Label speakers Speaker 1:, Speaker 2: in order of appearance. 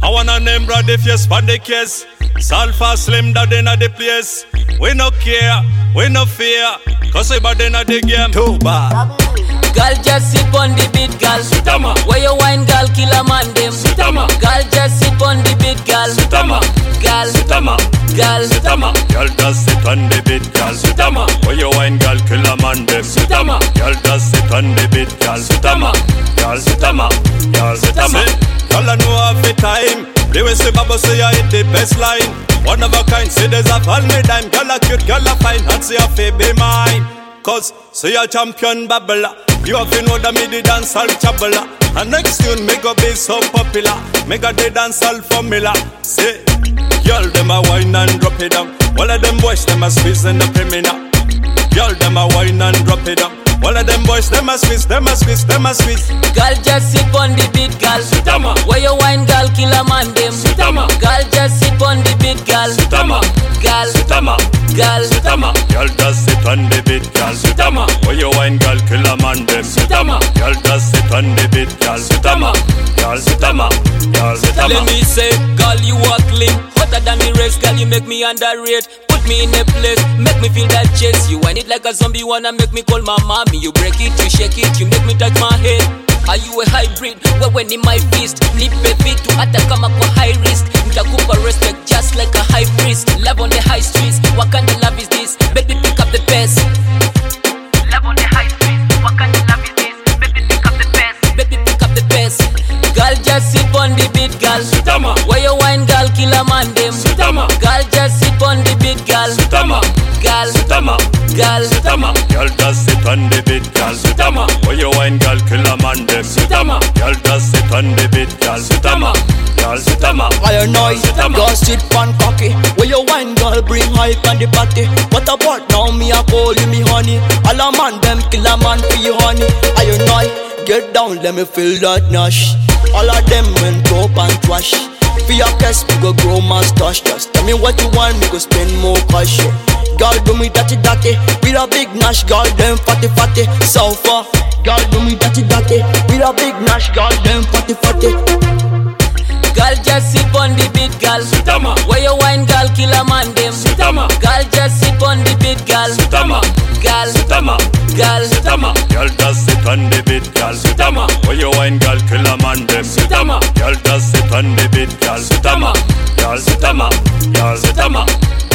Speaker 1: I wanna name brother if you spot the case. Sulfur Slim that inna the place. We no care, we no fear, cause we bad inna the game. Too bad.
Speaker 2: Girl just sip on the beat, girl.
Speaker 1: Sitama.
Speaker 2: Where you wine, girl, kill a man them.
Speaker 1: Sitama.
Speaker 2: Girl just sip on the beat, girl.
Speaker 1: Sitama.
Speaker 2: Girl,
Speaker 1: Sitama.
Speaker 2: girl,
Speaker 1: Sitama. Girl just sit on the beat, girl. Sitama. Where you wine, girl, kill a man them.
Speaker 2: Sitama.
Speaker 1: Girl just sit on the beat, girl. Sitama. Girl Sitama. Girl Sitama. Girl I know half the time. They will say Baba say I hit the best line. One of a kind, say there's a fall me dime. Girl a cute, girl a fine, and say a fi be mine. Cause say a champion babbler. You have to know that me the dancehall chabla. And next tune me go be so popular. Me got the dancehall formula. Say, girl them a wine and drop it down. All of them boys them a squeeze in the femina. Girl them a wine and drop it down. All of them boys them a squeeze, them a squeeze, them a squeeze.
Speaker 2: girl just sip on the beat, girl.
Speaker 1: Sitama.
Speaker 2: Where you wine, girl, kill a man them.
Speaker 1: Sitama.
Speaker 2: Girl just sip on the beat, girl.
Speaker 1: Sitama.
Speaker 2: Girl,
Speaker 1: Sitama.
Speaker 2: girl,
Speaker 1: Sitama. Girl just sit on the beat, girl. Sitama. Where you wine, girl, kill a man them.
Speaker 2: Sitama.
Speaker 1: Girl just sit on the beat, girl. Sitama. Girl Sitama. Girl Sitama.
Speaker 2: Let me say, girl, you are clean. Hotter than me race, girl, you make me underrate. Put me in a place, make me feel that chase. You wind it like a zombie, wanna make me call my mommy. You break it, you shake it, you make me touch my head. Are you a hybrid? Well, when in my fist, nip a bit to attack, come up for high risk. Nitakupa respect just like a high priest. Love on the high streets, what kind of love is this? Baby, pick up the pace. Love on the high streets, what kind of love is this? Baby, pick up the pace. Baby, pick up the pace. Girl, just sip on the beat, girl.
Speaker 1: Sitama.
Speaker 2: Where you wine, girl, kill a man them.
Speaker 1: Sitama.
Speaker 2: Girl, just sip on the beat, girl.
Speaker 1: Sitama.
Speaker 2: Girl,
Speaker 1: Sitama.
Speaker 2: girl,
Speaker 1: Sitama. Girl just sit on the beat, girl. Sitama. Where you wine, girl, kill a man them.
Speaker 2: Sitama.
Speaker 1: Girl just sit on the beat, girl. Sitama. Girl Sitama.
Speaker 3: I know
Speaker 1: Sitama.
Speaker 3: girl sit pan cocky. Where you wine, girl, bring hype on the party. What about now me a call you me honey? All a man them kill a man for you honey. I know get down, let me feel that nash. All of them went dope and trash. For your case, we go grow mustache. Just tell me what you want, me go spend more cash. Girl, do me dirty dirty with a big nash. Girl, them fatty fatty, so far. Girl, do me dirty dirty with a big nash. Girl, them fatty fatty.
Speaker 2: girl, just sip on the beat, girl.
Speaker 1: Sitama.
Speaker 2: Where you wine, girl, kill a man them.
Speaker 1: Sitama.
Speaker 2: Girl, just sip on the beat, girl.
Speaker 1: Sitama.
Speaker 2: Girl,
Speaker 1: Sitama.
Speaker 2: girl,
Speaker 1: Sitama. Girl just sit on the beat, girl. Sitama. Where you wine, girl, kill a man them.
Speaker 2: Sitama.
Speaker 1: Girl just sit on the beat, girl. Sitama. Girl Sitama. Girl Sitama.